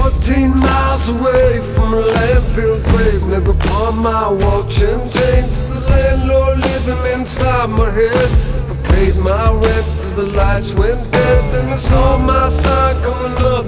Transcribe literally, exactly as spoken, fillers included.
Fourteen miles away from a landfill grave, never pawned my watch and chain to the landlord living inside my head. I paid my rent till the lights went dead, then I saw my sign coming up